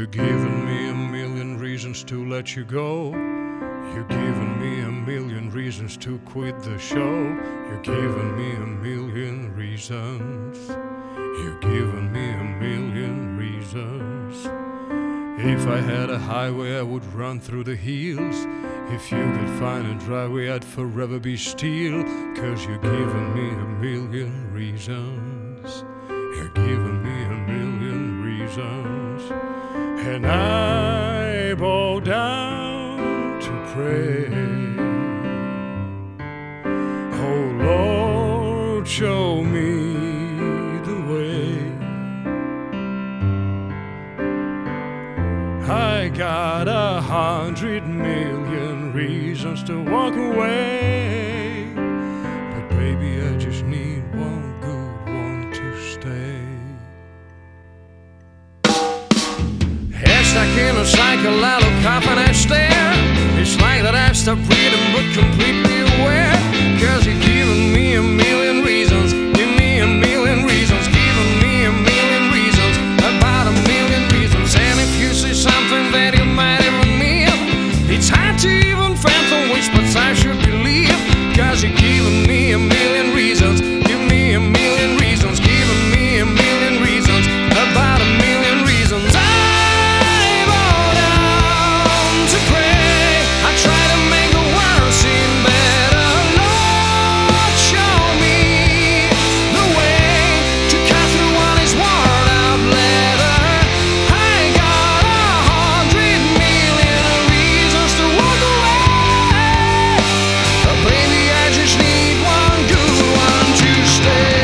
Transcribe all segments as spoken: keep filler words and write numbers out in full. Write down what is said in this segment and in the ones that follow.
You're giving me a million reasons to let you go. You're giving me a million reasons to quit the show. You're giving me a million reasons. You're giving me a million reasons. If I had a highway, I would run through the hills. If you could find a driveway, I'd forever be still. Cause you're giving me a million reasons. You're giving me a million reasons. And I bow down to pray. Oh Lord, show me the way. I got a hundred million reasons to walk away, but baby, I just need one good one to stay. Head stuck in a cycle, I look up and I stare. It's like that I've stopped breathing but completely aware. Cause you're giving me a million reasons. Give me a million reasons. Giving me a million reasons. About a million reasons. And if you see something that you might even need, it's hard to even fathom which parts I should believe. Cause you're giving me a million reasons. Give me a million reasons. Giving me a million reasons. About a million reasons. I bow down to pray. I try to make the world seem better. Lord, show me the way to cut through what is worn out leather. I got a hundred million reasons to walk away, but baby, I just need one good one to stay.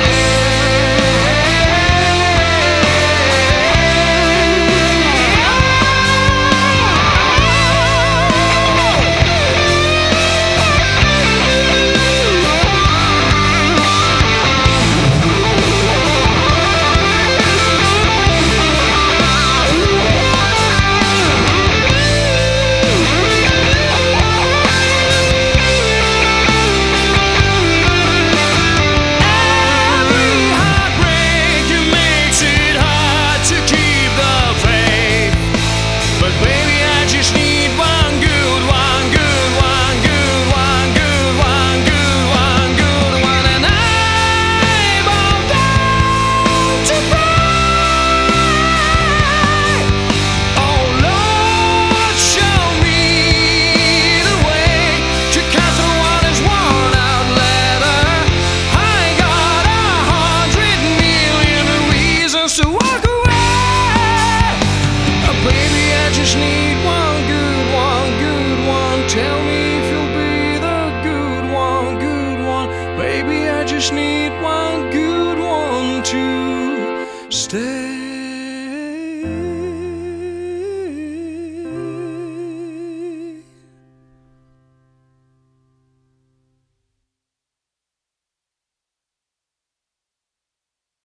Just need